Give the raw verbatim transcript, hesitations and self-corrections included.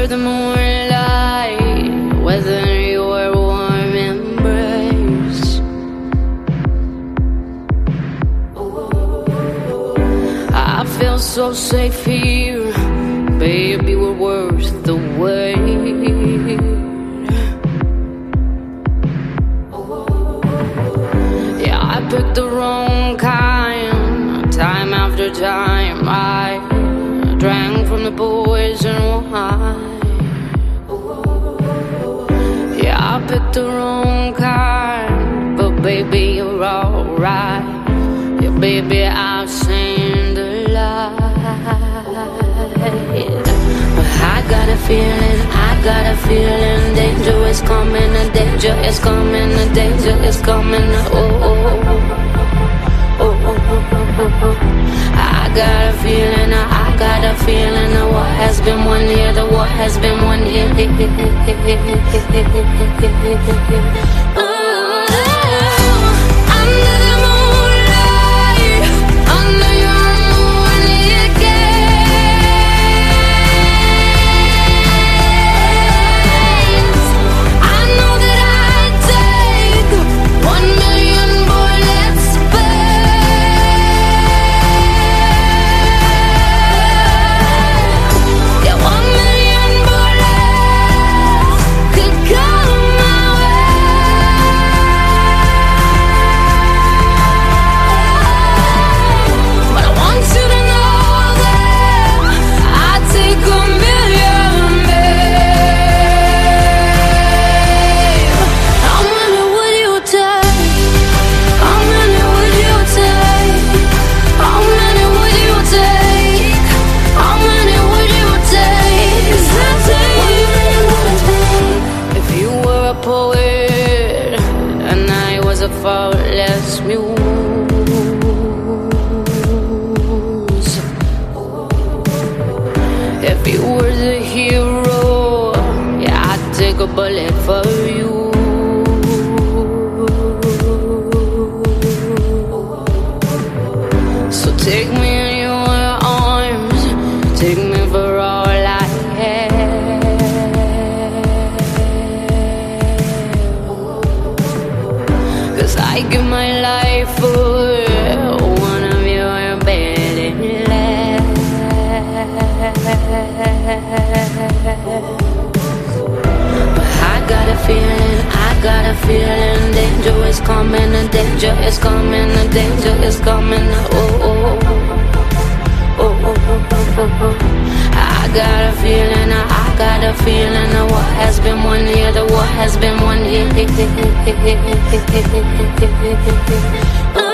under the moonlight, whether your warm embrace. I feel so safe here, baby, we're worth the wait. Yeah, I picked the wrong kind, time after time. I drank from the poison wine. Yeah, I picked the wrong kind, but baby, you're alright. Yeah, baby, I've seen the light. I got a feeling, I got a feeling, danger is coming, the danger is coming, the danger is coming. Oh, oh, oh, oh, oh, oh, oh. I got a feeling, I got a feeling, the war has been won here, the war has been won here. Oh. Faultless muse. If you were the hero, yeah, I'd take a bullet for you. So take me in your arms, take me for all I have. I give my life for one of your belly laughs. But I got a feeling, I got a feeling, danger is coming, the danger is coming, the danger is coming. Oh, oh, oh, oh, oh, oh, oh. I got a feeling, I got a feeling, the war has been won here, the war has been won here.